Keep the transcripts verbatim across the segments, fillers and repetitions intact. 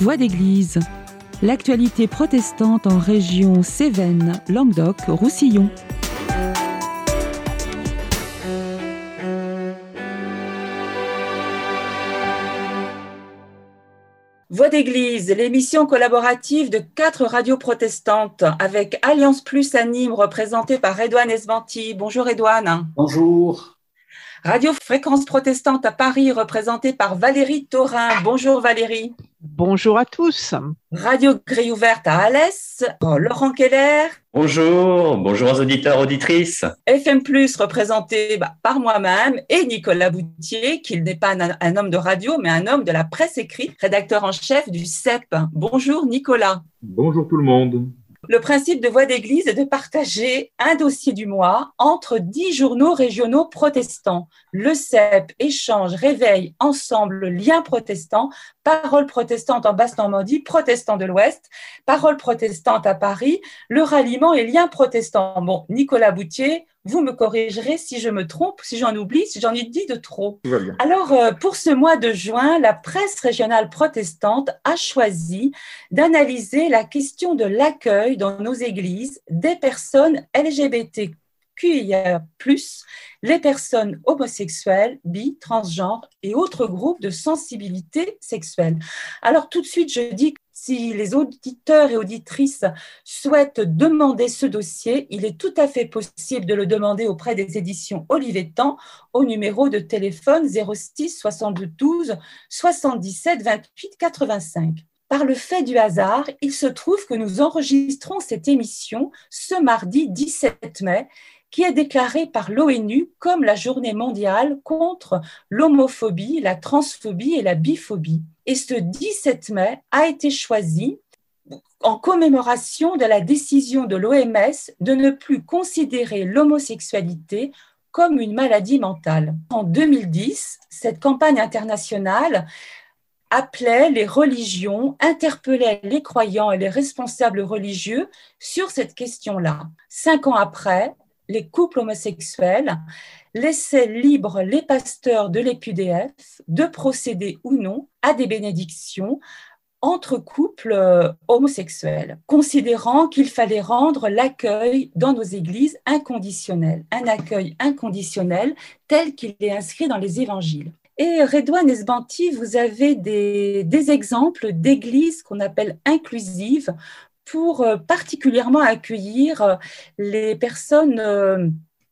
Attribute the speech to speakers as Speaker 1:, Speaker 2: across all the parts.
Speaker 1: Voix d'église, l'actualité protestante en région Cévennes, Languedoc, Roussillon. Voix d'église, l'émission collaborative de quatre radios protestantes avec Alliance Plus à Nîmes, représentée par Redouane Esbanti. Bonjour Redouane.
Speaker 2: Bonjour.
Speaker 1: Radio Fréquence Protestante à Paris, représentée par Valérie Taurin. Bonjour Valérie.
Speaker 3: Bonjour à tous.
Speaker 1: Radio Grille Ouverte à Alès, Laurent Keller.
Speaker 4: Bonjour, bonjour aux auditeurs, auditrices.
Speaker 1: F M plus, représenté bah, par moi-même et Nicolas Boutier, qui n'est pas un, un homme de radio, mais un homme de la presse écrite, rédacteur en chef du C E P. Bonjour Nicolas.
Speaker 5: Bonjour tout le monde.
Speaker 1: Le principe de Voix d'église est de partager un dossier du mois entre dix journaux régionaux protestants. Le C E P, Échange, Réveil, Ensemble, Lien protestant, Parole protestante en Basse-Normandie, Protestants de l'Ouest, Parole protestante à Paris, Le Ralliement et Lien protestant. Bon, Nicolas Boutier, vous me corrigerez si je me trompe, si j'en oublie, si j'en ai dit de trop.
Speaker 5: Tout va bien.
Speaker 1: Alors, pour ce mois de juin, la presse régionale protestante a choisi d'analyser la question de l'accueil dans nos églises des personnes L G B T Q I A plus, les personnes homosexuelles, bi, transgenres et autres groupes de sensibilité sexuelle. Alors, tout de suite, je dis que si les auditeurs et auditrices souhaitent demander ce dossier, il est tout à fait possible de le demander auprès des éditions Olivetan au numéro de téléphone zéro six soixante-douze soixante-dix-sept vingt-huit quatre-vingt-cinq. Par le fait du hasard, il se trouve que nous enregistrons cette émission ce mardi dix-sept mai, qui est déclarée par l'ONU comme la journée mondiale contre l'homophobie, la transphobie et la biphobie. Et ce dix-sept mai a été choisi en commémoration de la décision de l'O M S de ne plus considérer l'homosexualité comme une maladie mentale. En deux mille dix, cette campagne internationale appelait les religions, interpellait les croyants et les responsables religieux sur cette question-là. Cinq ans après, les couples homosexuels laissaient libres les pasteurs de l'E P U D F de procéder ou non à des bénédictions entre couples homosexuels, considérant qu'il fallait rendre l'accueil dans nos églises inconditionnel, un accueil inconditionnel tel qu'il est inscrit dans les évangiles. Et Redouane Esbanti, vous avez des, des exemples d'églises qu'on appelle inclusives pour particulièrement accueillir les personnes euh,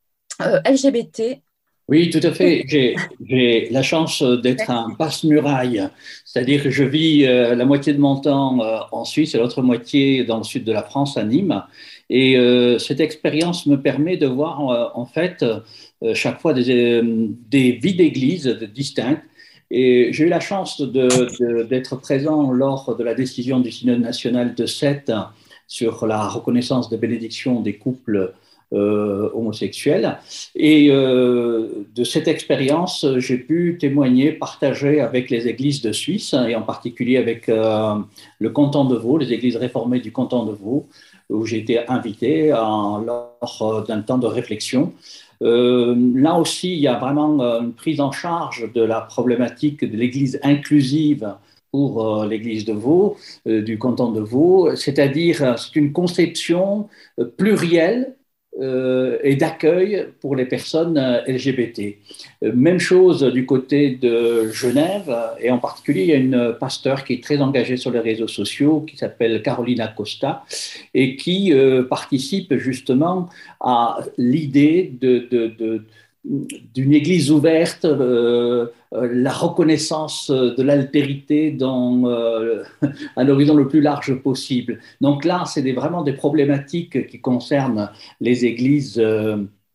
Speaker 1: L G B T.
Speaker 2: Oui, tout à fait. J'ai, j'ai la chance d'être un passe-muraille, c'est-à-dire que je vis euh, la moitié de mon temps euh, en Suisse et l'autre moitié dans le sud de la France, à Nîmes. Et euh, cette expérience me permet de voir euh, en fait euh, chaque fois des, euh, des vies d'église distinctes. Et j'ai eu la chance de, de, d'être présent lors de la décision du Synode national de Sète sur la reconnaissance de bénédiction des couples euh, homosexuels. Et euh, de cette expérience, j'ai pu témoigner, partager avec les églises de Suisse, et en particulier avec euh, le canton de Vaud, les églises réformées du canton de Vaud, où j'ai été invité en, lors d'un temps de réflexion. Euh, là aussi, il y a vraiment une prise en charge de la problématique de l'Église inclusive pour euh, l'Église de Vaud, euh, du canton de Vaud, c'est-à-dire c'est une conception euh, plurielle euh, et d'accueil pour les personnes euh, L G B T. Euh, même chose du côté de Genève, et en particulier, il y a une pasteur qui est très engagée sur les réseaux sociaux, qui s'appelle Carolina Costa, et qui euh, participe justement à l'idée de, de, de, d'une église ouverte, euh, euh, la reconnaissance de l'altérité dans euh, un horizon le plus large possible. Donc là, c'est des, vraiment des problématiques qui concernent les églises euh,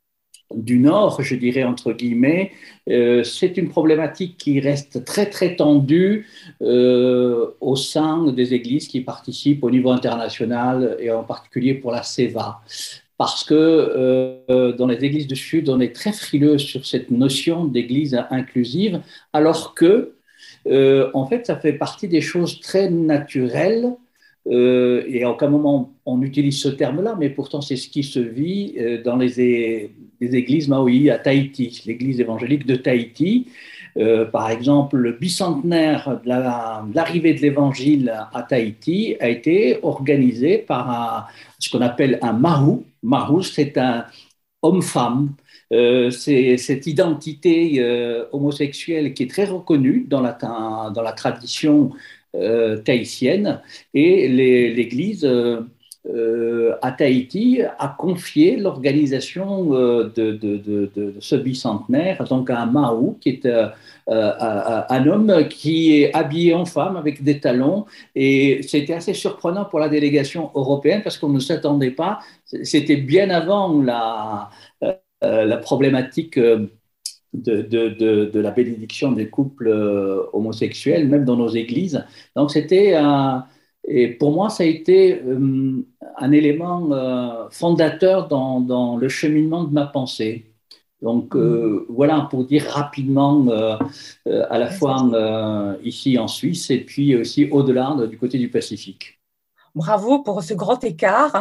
Speaker 2: du Nord, je dirais entre guillemets. Euh, c'est une problématique qui reste très très tendue euh, au sein des églises qui participent au niveau international et en particulier pour la C E V A. Parce que euh, dans les églises du Sud, on est très frileux sur cette notion d'église inclusive, alors que, euh, en fait, ça fait partie des choses très naturelles, euh, et à aucun moment on utilise ce terme-là, mais pourtant c'est ce qui se vit euh, dans les, les églises Maui à Tahiti, l'église évangélique de Tahiti, Euh, par exemple, le bicentenaire de la- de l'arrivée de l'Évangile à Tahiti a été organisé par un- ce qu'on appelle un mahu. Mahu, c'est un homme-femme. Euh, c'est cette identité euh, homosexuelle qui est très reconnue dans la, dans la tradition euh, tahitienne. Et les- l'Église euh, euh, à Tahiti a confié l'organisation euh, de, de, de, de ce bicentenaire donc à un Mahu, qui est euh, euh, un homme qui est habillé en femme avec des talons. Et c'était assez surprenant pour la délégation européenne parce qu'on ne s'attendait pas. C'était bien avant la, euh, la problématique euh, de, de, de, de la bénédiction des couples euh, homosexuels, même dans nos églises. Donc, c'était un. Et pour moi, ça a été euh, un élément euh, fondateur dans, dans le cheminement de ma pensée. Donc, euh, voilà, pour dire rapidement, euh, euh, à la fois euh, ici en Suisse et puis aussi au-delà, du côté du Pacifique.
Speaker 1: Bravo pour ce grand écart.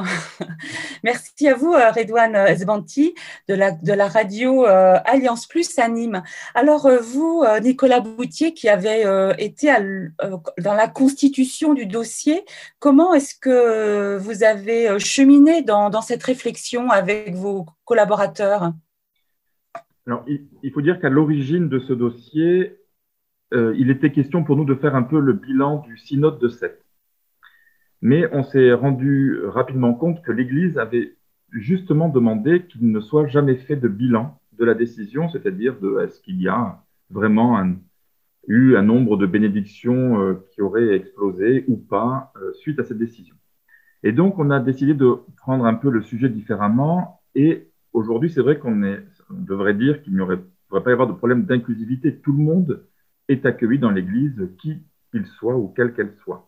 Speaker 1: Merci à vous, Redouane Esbanti, de la, de la radio euh, Alliance Plus à Nîmes. Alors, euh, vous, euh, Nicolas Boutier, qui avez euh, été à, euh, dans la constitution du dossier, comment est-ce que vous avez cheminé dans, dans cette réflexion avec vos collaborateurs?
Speaker 3: Alors, il, il faut dire qu'à l'origine de ce dossier, euh, il était question pour nous de faire un peu le bilan du synode de Sète. Mais on s'est rendu rapidement compte que l'Église avait justement demandé qu'il ne soit jamais fait de bilan de la décision, c'est-à-dire de est-ce qu'il y a vraiment un, eu un nombre de bénédictions euh, qui auraient explosé ou pas euh, suite à cette décision. Et donc, on a décidé de prendre un peu le sujet différemment. Et aujourd'hui, c'est vrai qu'on est, on devrait dire qu'il n'y aurait, devrait pas y avoir de problème d'inclusivité. Tout le monde est accueilli dans l'Église, qui qu'il soit ou quelle qu'elle soit.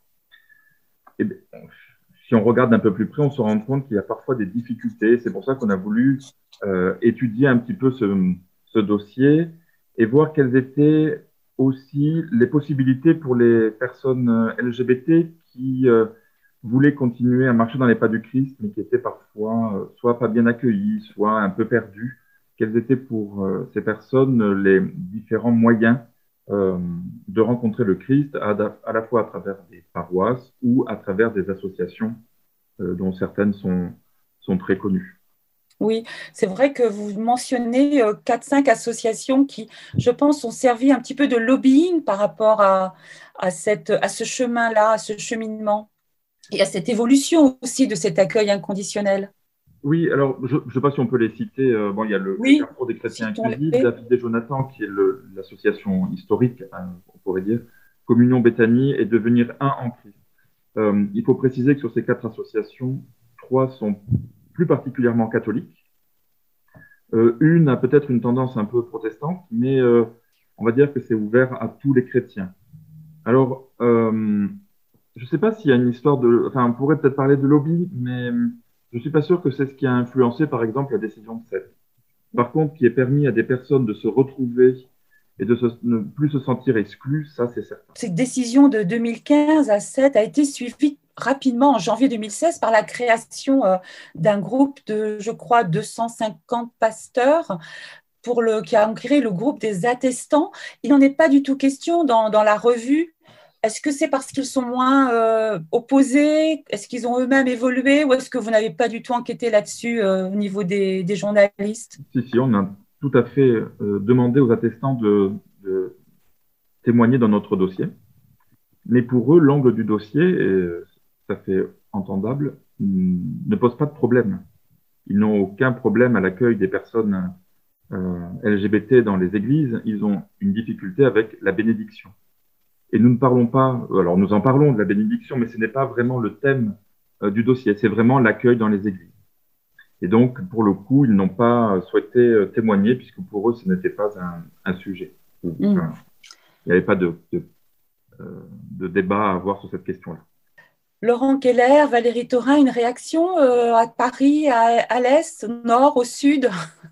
Speaker 3: Et bien, si on regarde un peu plus près, on se rend compte qu'il y a parfois des difficultés. C'est pour ça qu'on a voulu euh, étudier un petit peu ce, ce dossier et voir quelles étaient aussi les possibilités pour les personnes L G B T qui euh, voulaient continuer à marcher dans les pas du Christ, mais qui étaient parfois euh, soit pas bien accueillies, soit un peu perdues. Quels étaient pour euh, ces personnes les différents moyens Euh, de rencontrer le Christ à, à la fois à travers des paroisses ou à travers des associations euh, dont certaines sont, sont très connues.
Speaker 1: Oui, c'est vrai que vous mentionnez euh, quatre cinq associations qui, je pense, ont servi un petit peu de lobbying par rapport à, à, cette, à ce chemin-là, à ce cheminement et à cette évolution aussi de cet accueil inconditionnel.
Speaker 3: Oui, alors je ne sais pas si on peut les citer. Euh, bon, il y a le,
Speaker 1: oui,
Speaker 3: le Carrefour des chrétiens inclusifs, David et Jonathan, qui est l'association historique, hein, on pourrait dire, Communion Béthanie et Devenir un en Christ. Euh, il faut préciser que sur ces quatre associations, trois sont plus particulièrement catholiques. Euh, une a peut-être une tendance un peu protestante, mais euh, on va dire que c'est ouvert à tous les chrétiens. Alors, euh, je ne sais pas s'il y a une histoire de... Enfin, on pourrait peut-être parler de lobby, mais je ne suis pas sûr que c'est ce qui a influencé, par exemple, la décision de Sète. Par contre, qui est permis à des personnes de se retrouver et de se, ne plus se sentir exclues, ça, c'est certain.
Speaker 1: Cette décision de deux mille quinze à Sète a été suivie rapidement en janvier deux mille seize par la création euh, d'un groupe de, je crois, deux cent cinquante pasteurs pour le, qui a créé le groupe des attestants. Il n'en est pas du tout question dans, dans la revue. Est-ce que c'est parce qu'ils sont moins euh, opposés? Est-ce qu'ils ont eux-mêmes évolué? Ou est-ce que vous n'avez pas du tout enquêté là-dessus euh, au niveau des, des journalistes?
Speaker 3: Si, si, on a tout à fait euh, demandé aux attestants de, de témoigner dans notre dossier. Mais pour eux, l'angle du dossier, et ça fait entendable, ne pose pas de problème. Ils n'ont aucun problème à l'accueil des personnes euh, L G B T dans les églises. Ils ont une difficulté avec la bénédiction. Et nous ne parlons pas, alors nous en parlons de la bénédiction, mais ce n'est pas vraiment le thème euh, du dossier, c'est vraiment l'accueil dans les églises. Et donc, pour le coup, ils n'ont pas souhaité euh, témoigner, puisque pour eux, ce n'était pas un, un sujet. Mmh. Enfin, il n'y avait pas de, de, euh, de débat à avoir sur cette question-là.
Speaker 1: Laurent Keller, Valérie Thorin, une réaction euh, à Paris, à, à l'Est, au Nord, au Sud?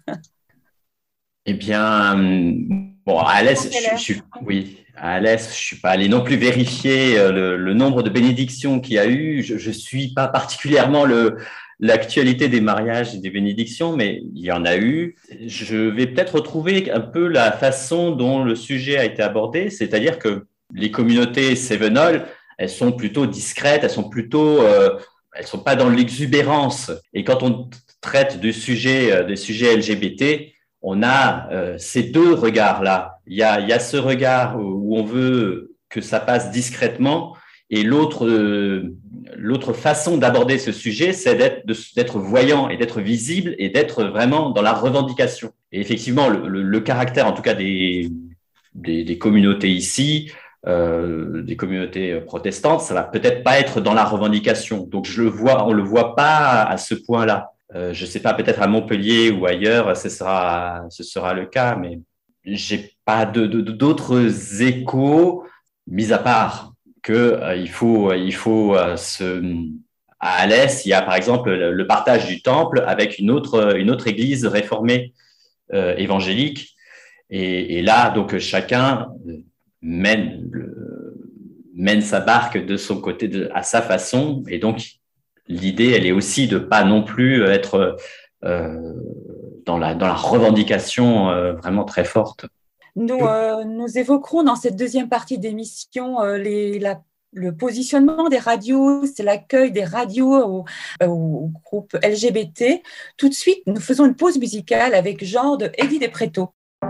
Speaker 4: Eh bien, bon, à l'Est, je, je suis, oui, à l'Est, je suis pas allé non plus vérifier le, le nombre de bénédictions qu'il y a eu. Je, je suis pas particulièrement le l'actualité des mariages et des bénédictions, mais il y en a eu. Je vais peut-être retrouver un peu la façon dont le sujet a été abordé, c'est-à-dire que les communautés Sevenol, elles sont plutôt discrètes, elles sont plutôt, euh, elles sont pas dans l'exubérance. Et quand on traite du sujet, euh, des sujets L G B T, on a euh, ces deux regards-là. Il y a, il y a ce regard où on veut que ça passe discrètement, et l'autre, euh, l'autre façon d'aborder ce sujet, c'est d'être, de, d'être voyant et d'être visible et d'être vraiment dans la revendication. Et effectivement, le, le, le caractère, en tout cas des, des, des communautés ici, euh, des communautés protestantes, ça va peut-être pas être dans la revendication. Donc je le vois, on le voit pas à ce point-là. Euh, je sais pas, peut-être à Montpellier ou ailleurs, ce sera, ce sera le cas, mais j'ai pas de, de, d'autres échos, mis à part que euh, il faut, il faut euh, se, à Alès, il y a par exemple le, le partage du temple avec une autre, une autre église réformée euh, évangélique, et, et là donc chacun mène, le, mène sa barque de son côté, de, à sa façon, et donc l'idée, elle est aussi de pas non plus être euh, dans la dans la revendication euh, vraiment très forte.
Speaker 1: Nous, euh, nous évoquerons dans cette deuxième partie d'émission euh, les, la, le positionnement des radios, c'est l'accueil des radios au, euh, au groupe L G B T. Tout de suite, nous faisons une pause musicale avec Genre de Eddie Despretto.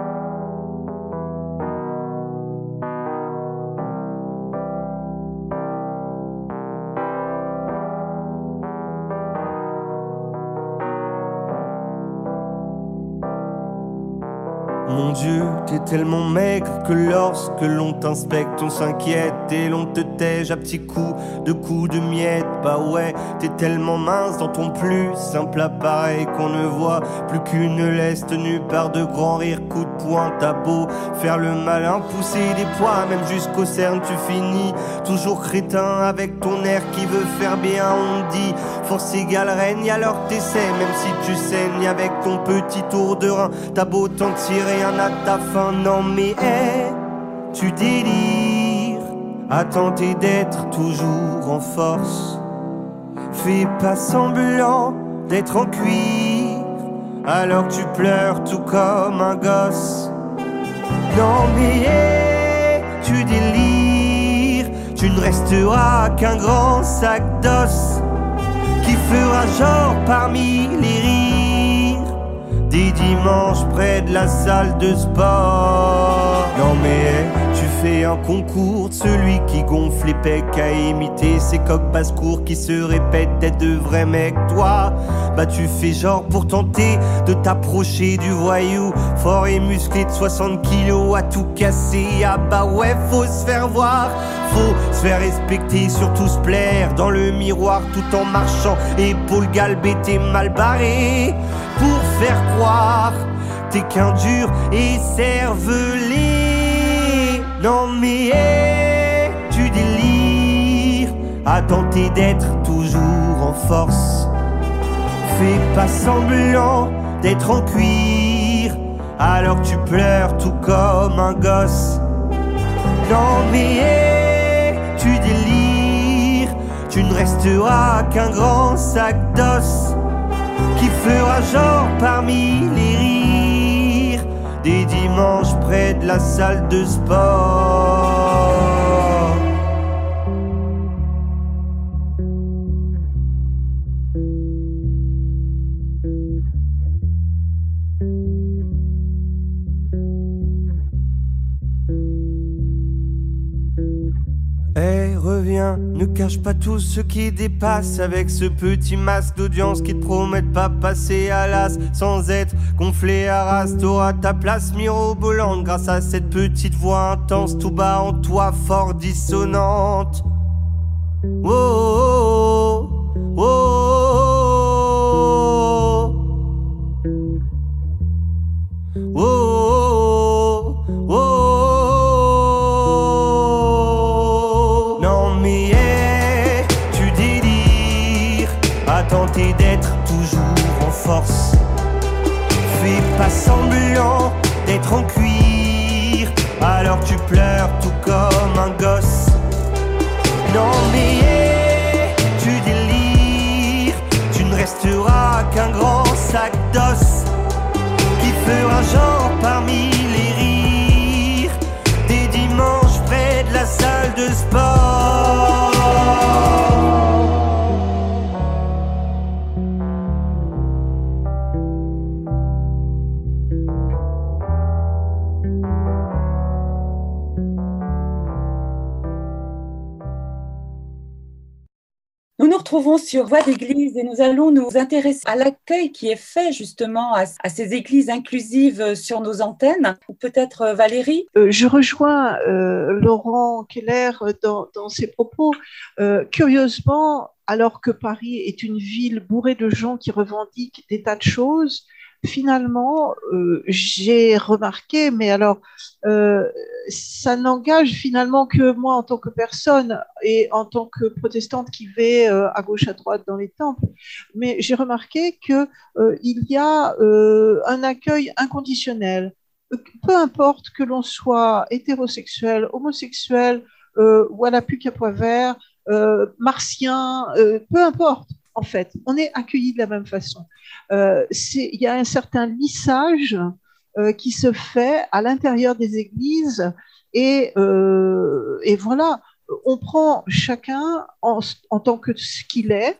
Speaker 5: Mon Dieu, t'es tellement maigre que lorsque l'on t'inspecte, on s'inquiète et l'on te tège à petits coups de coups de miettes. Bah ouais, t'es tellement mince dans ton plus simple appareil qu'on ne voit plus qu'une laisse tenue par de grands rires. Coup de poing, t'as beau faire le malin, pousser des poids, même jusqu'au cerne, tu finis toujours crétin avec ton air qui veut faire bien. On dit force égale règne, alors t'essaies, même si tu saignes avec ton petit tour de rein. T'as beau t'en tirer un à ta fin, non mais hey, tu délires à tenter d'être toujours en force. Fais pas semblant d'être en cuir alors que tu pleures tout comme un gosse. Non mais hey, tu délires, tu ne resteras qu'un grand sac d'os qui fera genre parmi les rires des dimanches près de la salle de sport. Non mais tu fais un concours de celui qui gonfle les pecs à imiter ces coqs basse-cour qui se répètent d'être de vrais mecs. Toi, bah tu fais genre pour tenter de t'approcher du voyou fort et musclé de soixante kilos à tout casser. Ah bah ouais, faut se faire voir, faut se faire respecter, surtout se plaire dans le miroir tout en marchant épaules galbées, t'es mal barré pour faire croire t'es qu'un dur et cervelé. Non mais hey, tu délires à tenter d'être toujours en force. Fais pas semblant d'être en cuir alors que tu pleures tout comme un gosse. Non mais hey, tu délires, tu ne resteras qu'un grand sac d'os qui fera genre parmi les rires des dimanches près de la salle de sport. Hey, reviens, ne cache pas tout ce qui dépasse avec ce petit masque d'audience qui te promet de pas passer à l'as sans être gonflé à race. T'auras ta place mirobolante grâce à cette petite voix intense tout bas en toi, fort dissonante. Oh, oh, oh, oh, oh, oh, oh. Tenter d'être toujours en force. Fais pas semblant d'être en cuir alors que tu pleures tout comme un gosse. Non mais hey, tu délires, tu ne restera qu'un grand sac d'os qui fera genre parmi les rires des dimanches près de la salle de sport.
Speaker 1: Nous nous retrouvons sur Voix d'église et nous allons nous intéresser à l'accueil qui est fait justement à, à ces églises inclusives sur nos antennes. Ou peut-être euh, Valérie
Speaker 6: euh, Je rejoins euh, Laurent Keller dans, dans ses propos. Euh, curieusement, alors que Paris est une ville bourrée de gens qui revendiquent des tas de choses, finalement, euh, j'ai remarqué, mais alors, euh, ça n'engage finalement que moi en tant que personne et en tant que protestante qui vais euh, à gauche, à droite dans les temples, mais j'ai remarqué qu'il euh, y a euh, un accueil inconditionnel. Peu importe que l'on soit hétérosexuel, homosexuel, euh, ou à la puce à pois vert, euh, martien, euh, peu importe. En fait, on est accueillis de la même façon. Euh, il y a un certain lissage euh, qui se fait à l'intérieur des églises et, euh, et voilà, on prend chacun en, en tant que ce qu'il est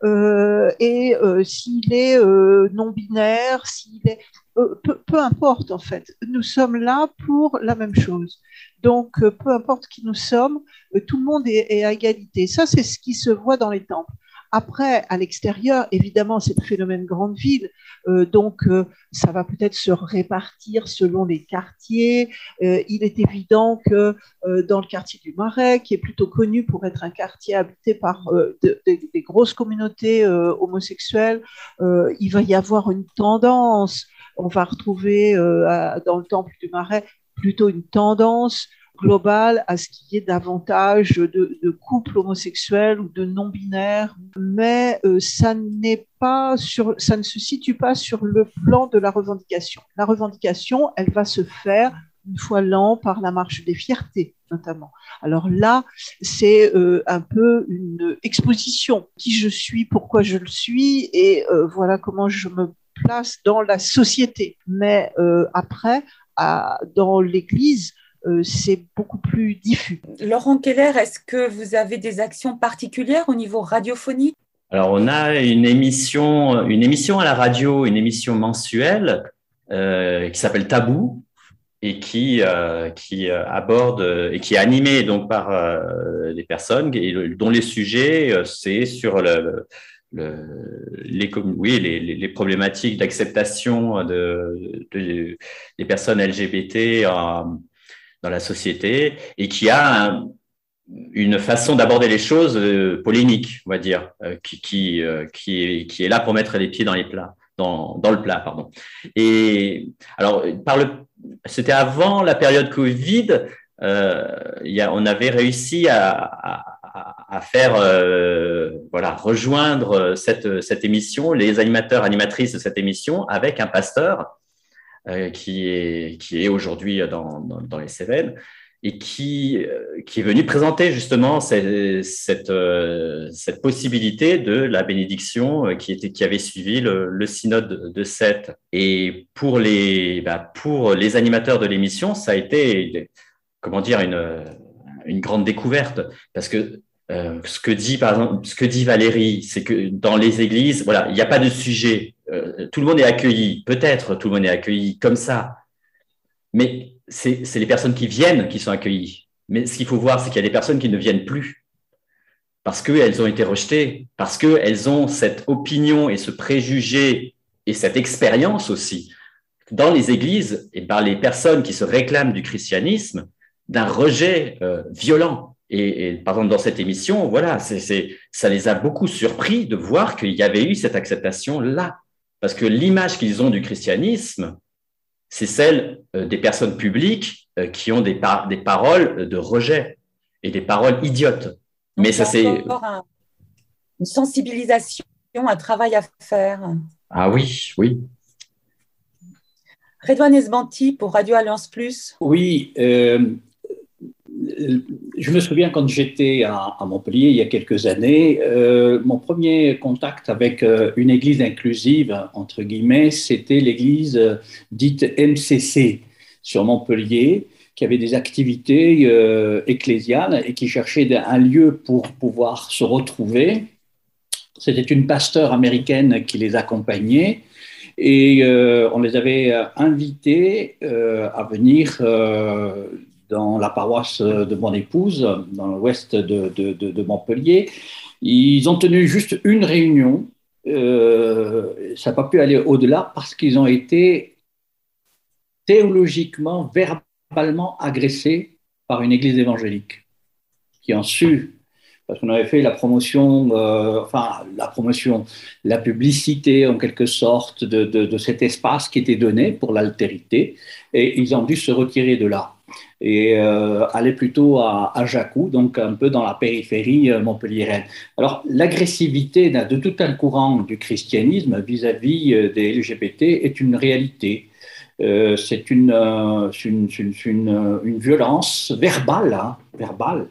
Speaker 6: euh, et euh, s'il est euh, non-binaire, s'il est euh, peu, peu importe en fait. Nous sommes là pour la même chose. Donc, euh, peu importe qui nous sommes, euh, tout le monde est, est à égalité. Ça, c'est ce qui se voit dans les temples. Après, à l'extérieur, évidemment, c'est le phénomène grande ville, euh, donc euh, ça va peut-être se répartir selon les quartiers. Euh, il est évident que euh, dans le quartier du Marais, qui est plutôt connu pour être un quartier habité par euh, de, de, des grosses communautés euh, homosexuelles, euh, il va y avoir une tendance. On va retrouver euh, à, dans le temple du Marais plutôt une tendance global à ce qu'il y ait davantage de, de couples homosexuels ou de non-binaires, mais euh, ça n'est pas sur, ça ne se situe pas sur le plan de la revendication. La revendication, elle va se faire une fois l'an par la marche des fiertés, notamment. Alors là, c'est euh, un peu une exposition. Qui je suis, pourquoi je le suis, et euh, voilà comment je me place dans la société. Mais euh, après, à, dans l'Église, Euh, c'est beaucoup plus diffus.
Speaker 1: Laurent Keller, est-ce que vous avez des actions particulières au niveau radiophonique?
Speaker 4: Alors, on a une émission, une émission à la radio, une émission mensuelle euh, qui s'appelle Tabou et qui, euh, qui aborde et qui est animée donc par euh, des personnes et dont les sujets, c'est sur le, le, les, oui, les, les problématiques d'acceptation de, de, des personnes L G B T en, dans la société et qui a un, une façon d'aborder les choses euh, polémique, on va dire, euh, qui, qui, euh, qui, est, qui est là pour mettre les pieds dans les plats, dans, dans le plat, pardon. Et alors, par le, c'était avant la période Covid, euh, y a, on avait réussi à, à, à faire, euh, voilà, rejoindre cette, cette émission, les animateurs, animatrices de cette émission avec un pasteur Euh, qui est, qui est aujourd'hui dans, dans, dans les Cévennes et qui, euh, qui est venu présenter justement cette, cette, euh, cette possibilité de la bénédiction euh, qui, était, qui avait suivi le, le synode de, de Sète. Et pour les, bah, pour les animateurs de l'émission, ça a été, comment dire, une, une grande découverte parce que Euh, ce que dit par exemple, ce que dit Valérie, c'est que dans les églises, voilà, il n'y a pas de sujet. Euh, tout le monde est accueilli. Peut-être tout le monde est accueilli comme ça, mais c'est, c'est les personnes qui viennent qui sont accueillies. Mais ce qu'il faut voir, c'est qu'il y a des personnes qui ne viennent plus parce qu'elles ont été rejetées, parce qu'elles ont cette opinion et ce préjugé et cette expérience aussi dans les églises et par les personnes qui se réclament du christianisme d'un rejet euh, violent. Et, et par exemple, dans cette émission, voilà, c'est, c'est, ça les a beaucoup surpris de voir qu'il y avait eu cette acceptation-là. Parce que l'image qu'ils ont du christianisme, c'est celle euh, des personnes publiques euh, qui ont des, par- des paroles de rejet et des paroles idiotes.
Speaker 1: Donc,
Speaker 4: mais ça, c'est
Speaker 1: encore un, une sensibilisation, un travail à faire.
Speaker 4: Ah oui, oui.
Speaker 1: Redouane Esbanti pour Radio Alliance Plus.
Speaker 2: Oui, euh, je me souviens quand j'étais à, à Montpellier il y a quelques années, euh, mon premier contact avec euh, une église inclusive, entre guillemets, c'était l'église euh, dite M C C sur Montpellier, qui avait des activités euh, ecclésiales et qui cherchait un lieu pour pouvoir se retrouver. C'était une pasteure américaine qui les accompagnait. Et euh, on les avait invités euh, à venir euh, dans la paroisse de mon épouse, dans l'ouest de, de, de, de Montpellier. Ils ont tenu juste une réunion. Euh, ça n'a pas pu aller au-delà parce qu'ils ont été théologiquement, verbalement agressés par une église évangélique qui ont su, parce qu'on avait fait la promotion, euh, enfin la promotion, la publicité en quelque sorte de, de, de cet espace qui était donné pour l'altérité, et ils ont dû se retirer de là et euh, aller plutôt à, à Jacou, donc un peu dans la périphérie euh, montpelliéraine. Alors l'agressivité de tout un courant du christianisme vis-à-vis euh, des L G B T est une réalité. Euh, c'est une, euh, une, une, une, une violence verbale, hein, verbale.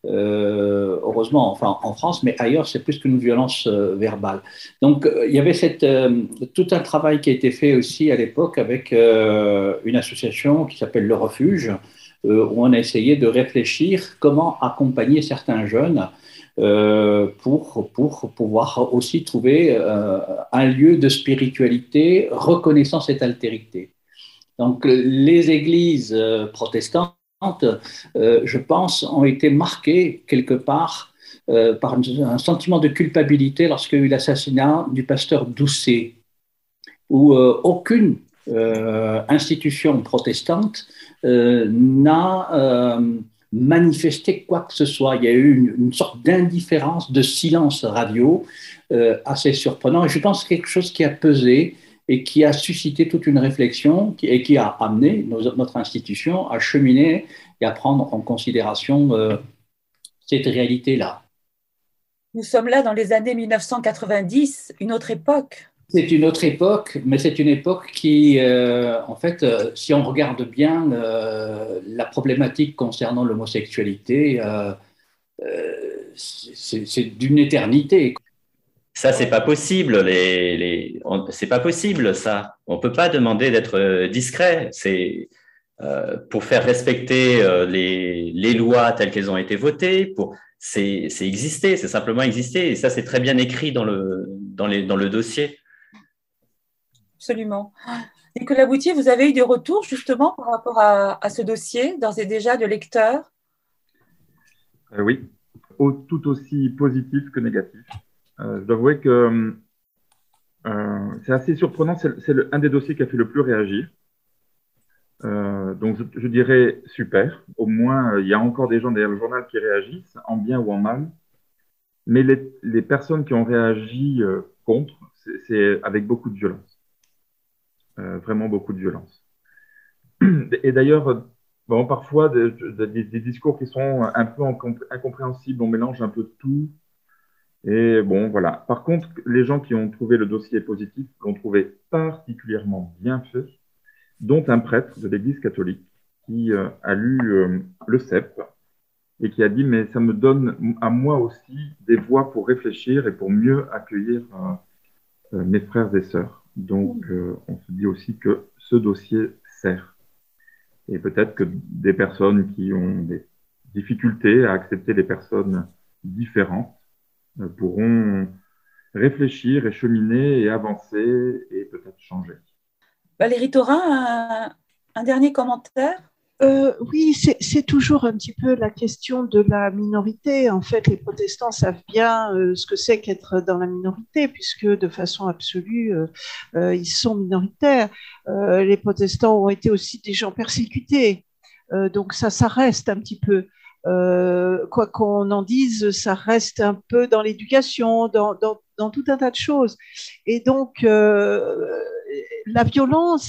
Speaker 2: Euh, heureusement, enfin en France, mais ailleurs, c'est plus qu'une violence euh, verbale. Donc, euh, il y avait cette, euh, tout un travail qui a été fait aussi à l'époque avec euh, une association qui s'appelle Le Refuge, euh, où on a essayé de réfléchir comment accompagner certains jeunes euh, pour, pour pouvoir aussi trouver euh, un lieu de spiritualité reconnaissant cette altérité. Donc, les églises euh, protestantes, Euh, je pense, ont été marquées quelque part euh, par un sentiment de culpabilité lorsqu'il y a eu l'assassinat du pasteur Doucet, où euh, aucune euh, institution protestante euh, n'a euh, manifesté quoi que ce soit. Il y a eu une, une sorte d'indifférence, de silence radio euh, assez surprenant. Et je pense que c'est quelque chose qui a pesé et qui a suscité toute une réflexion et qui a amené nos, notre institution à cheminer et à prendre en considération euh, cette réalité-là.
Speaker 1: Nous sommes là dans les années mille neuf cent quatre-vingt-dix, une autre époque.
Speaker 2: C'est une autre époque, mais c'est une époque qui, euh, en fait, euh, si on regarde bien euh, la problématique concernant l'homosexualité, euh, euh, c'est, c'est d'une éternité.
Speaker 4: Ça, c'est pas possible. Les, les, on, c'est pas possible, ça. On peut pas demander d'être discret. C'est euh, pour faire respecter euh, les, les lois telles qu'elles ont été votées. Pour, c'est, c'est exister, c'est simplement exister. Et ça, c'est très bien écrit dans le, dans les, dans le dossier.
Speaker 1: Absolument. Nicolas Boutier, vous avez eu des retours justement par rapport à, à ce dossier, d'ores et déjà de lecteurs?
Speaker 3: euh, Oui, Au, tout aussi positif que négatif. Euh, je dois avouer que euh, c'est assez surprenant, c'est, c'est le, un des dossiers qui a fait le plus réagir. Euh, donc je, je dirais super, au moins il y a encore des gens derrière le journal qui réagissent, en bien ou en mal, mais les, les personnes qui ont réagi euh, contre, c'est, c'est avec beaucoup de violence, euh, vraiment beaucoup de violence. Et d'ailleurs, bon, parfois des, des, des discours qui sont un peu incompréhensibles, on mélange un peu tout. Et bon, voilà. Par contre, les gens qui ont trouvé le dossier positif l'ont trouvé particulièrement bien fait, dont un prêtre de l'Église catholique qui euh, a lu euh, le C E P et qui a dit « mais ça me donne à moi aussi des voies pour réfléchir et pour mieux accueillir euh, euh, mes frères et sœurs ». Donc, euh, on se dit aussi que ce dossier sert. Et peut-être que des personnes qui ont des difficultés à accepter des personnes différentes pourront réfléchir et cheminer et avancer et peut-être changer.
Speaker 1: Valérie Thorin, un, un dernier commentaire?
Speaker 6: euh, Oui, c'est, c'est toujours un petit peu la question de la minorité. En fait, les protestants savent bien euh, ce que c'est qu'être dans la minorité, puisque de façon absolue, euh, euh, ils sont minoritaires. Euh, les protestants ont été aussi des gens persécutés. Euh, donc ça, ça reste un petit peu. Euh, quoi qu'on en dise, ça reste un peu dans l'éducation, dans, dans, dans tout un tas de choses. Et donc, euh, la violence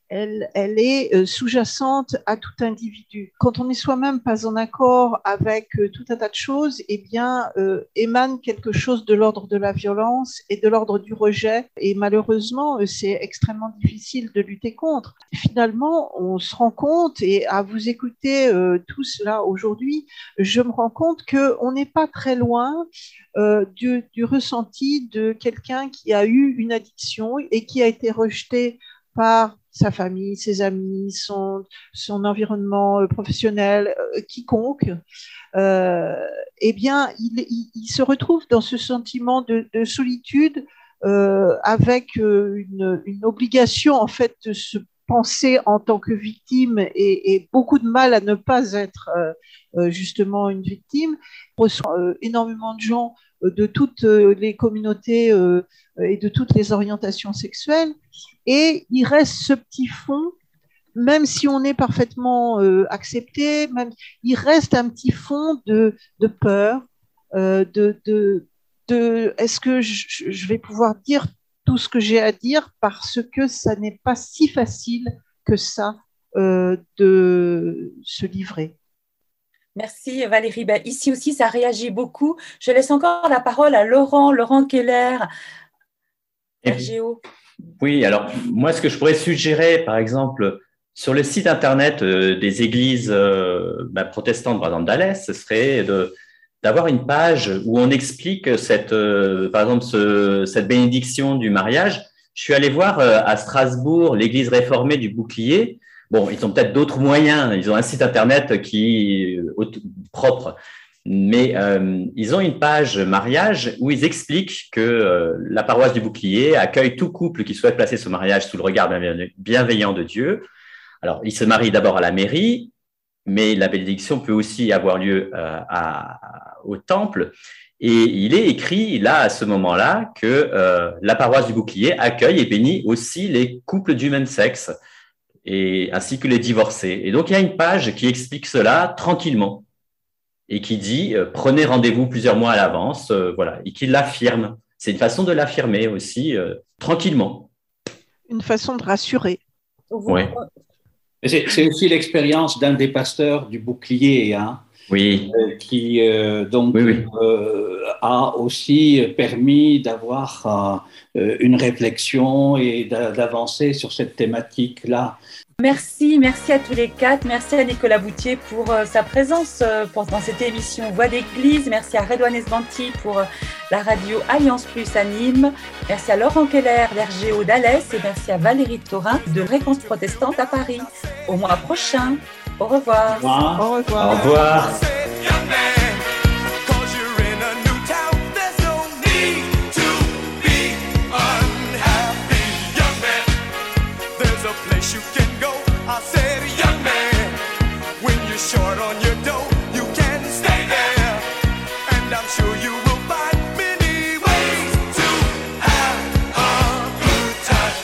Speaker 6: elle, elle est euh, sous-jacente à tout individu. Quand on n'est soi-même pas en accord avec euh, tout un tas de choses, eh bien, euh, émane quelque chose de l'ordre de la violence et de l'ordre du rejet. Et malheureusement, euh, c'est extrêmement difficile de lutter contre. Finalement, on se rend compte, et à vous écouter euh, tous là aujourd'hui, je me rends compte qu'on n'est pas très loin euh, du, du ressenti de quelqu'un qui a eu une addiction et qui a été rejeté par sa famille, ses amis, son, son environnement professionnel, euh, quiconque, euh, eh bien, il, il, il se retrouve dans ce sentiment de, de solitude euh, avec euh, une, une obligation, en fait, de se penser en tant que victime et, et beaucoup de mal à ne pas être euh, justement une victime. On reçoit euh, énormément de gens euh, de toutes les communautés euh, et de toutes les orientations sexuelles. Et il reste ce petit fond, même si on est parfaitement euh, accepté, même, il reste un petit fond de, de peur, euh, de, de, de est-ce que je, je vais pouvoir dire tout ce que j'ai à dire, parce que ça n'est pas si facile que ça euh, de se livrer.
Speaker 1: Merci Valérie. Ben, ici aussi, ça réagit beaucoup. Je laisse encore la parole à Laurent, Laurent Keller, R G O.
Speaker 4: Oui, alors moi, ce que je pourrais suggérer, par exemple, sur le site internet euh, des églises euh, bah, protestantes, par exemple d'Alès, ce serait de, d'avoir une page où on explique cette, euh, par exemple, ce, cette bénédiction du mariage. Je suis allé voir euh, à Strasbourg l'église réformée du Bouclier. Bon, ils ont peut-être d'autres moyens. Ils ont un site internet qui est propre. Mais euh, ils ont une page mariage où ils expliquent que euh, la paroisse du Bouclier accueille tout couple qui souhaite placer ce mariage sous le regard bienveillant de Dieu. Alors, ils se marient d'abord à la mairie, mais la bénédiction peut aussi avoir lieu euh, à, au temple. Et il est écrit là, à ce moment-là, que euh, la paroisse du Bouclier accueille et bénit aussi les couples du même sexe, et, ainsi que les divorcés. Et donc, il y a une page qui explique cela tranquillement, et qui dit euh, prenez rendez-vous plusieurs mois à l'avance, euh, voilà, et qui l'affirme. C'est une façon de l'affirmer aussi, euh, tranquillement.
Speaker 6: Une façon de rassurer.
Speaker 4: Oui.
Speaker 2: C'est, c'est aussi l'expérience d'un des pasteurs du Bouclier, hein,
Speaker 4: oui.
Speaker 2: euh, qui euh, donc
Speaker 4: oui, oui.
Speaker 2: Euh, a aussi permis d'avoir euh, une réflexion et d'avancer sur cette thématique-là.
Speaker 1: Merci, merci à tous les quatre. Merci à Nicolas Boutier pour euh, sa présence euh, dans cette émission Voix d'Église. Merci à Redouane Esbanti pour euh, la radio Alliance Plus à Nîmes. Merci à Laurent Keller d'R G O d'Alès et merci à Valérie Thorin de Réponse Protestante à Paris. Au mois prochain. Au revoir.
Speaker 2: Au revoir.
Speaker 6: Au revoir.
Speaker 4: Au revoir.
Speaker 5: Short on your dough, you can stay there, and I'm sure you will find many ways to have a good time.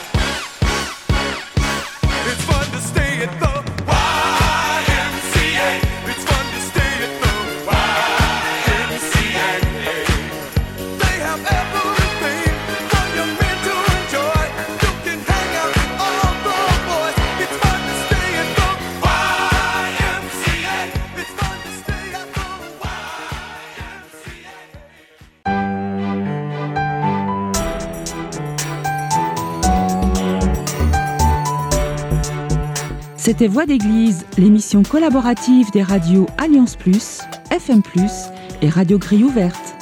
Speaker 5: It's fun to stay at the Y M C A. It's fun to stay at the Y M C A. They have everything for young men to enjoy. You can hang out with all the boys. It's fun to stay at the Y M C A. It's fun to stay at the Y M C A.
Speaker 7: C'était Voix d'Église, l'émission collaborative des radios Alliance Plus, F M plus et Radio Grille Ouverte.